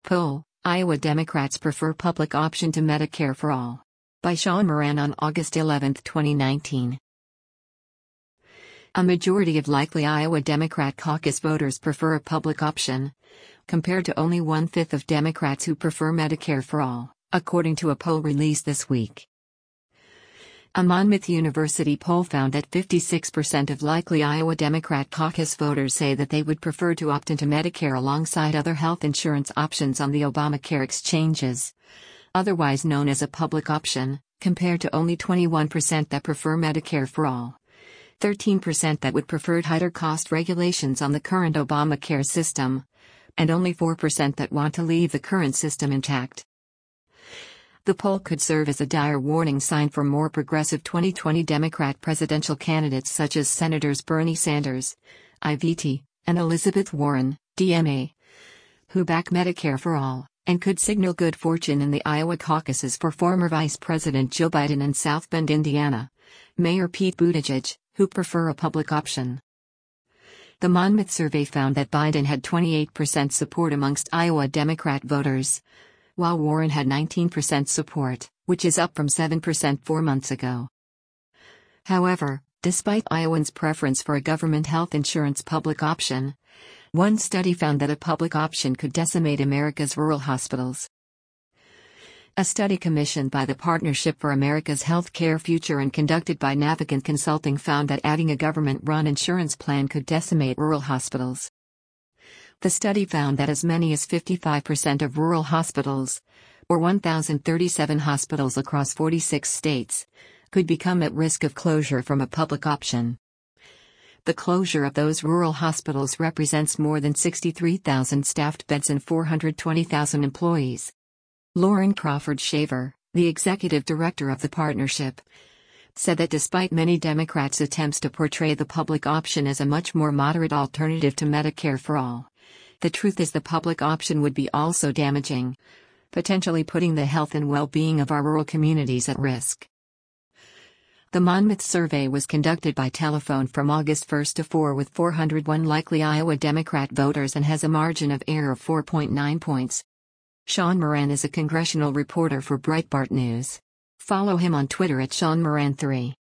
Poll: Iowa Democrats prefer public option to Medicare for all. By Sean Moran on August 11, 2019. A majority of likely Iowa Democrat caucus voters prefer a public option, compared to only 1/5 of Democrats who prefer Medicare for all, according to a poll released this week. A Monmouth University poll found that 56% of likely Iowa Democrat caucus voters say that they would prefer to opt into Medicare alongside other health insurance options on the Obamacare exchanges, otherwise known as a public option, compared to only 21% that prefer Medicare for all, 13% that would prefer tighter cost regulations on the current Obamacare system, and only 4% that want to leave the current system intact. The poll could serve as a dire warning sign for more progressive 2020 Democrat presidential candidates such as Senators Bernie Sanders, IVT, and Elizabeth Warren, DMA, who back Medicare for all, and could signal good fortune in the Iowa caucuses for former Vice President Joe Biden and South Bend, Indiana, Mayor Pete Buttigieg, who prefer a public option. The Monmouth survey found that Biden had 28% support amongst Iowa Democrat voters, while Warren had 19% support, which is up from 7% 4 months ago. However, despite Iowans' preference for a government health insurance public option, one study found that a public option could decimate America's rural hospitals. A study commissioned by the Partnership for America's Healthcare Future and conducted by Navigant Consulting found that adding a government-run insurance plan could decimate rural hospitals. The study found that as many as 55% of rural hospitals, or 1,037 hospitals across 46 states, could become at risk of closure from a public option. The closure of those rural hospitals represents more than 63,000 staffed beds and 420,000 employees. Lauren Crawford Shaver, the executive director of the partnership, said that despite many Democrats' attempts to portray the public option as a much more moderate alternative to Medicare for all, the truth is the public option would be also damaging, potentially putting the health and well-being of our rural communities at risk. The Monmouth survey was conducted by telephone from August 1 to 4 with 401 likely Iowa Democrat voters and has a margin of error of 4.9 points. Sean Moran is a congressional reporter for Breitbart News. Follow him on Twitter at SeanMoran3.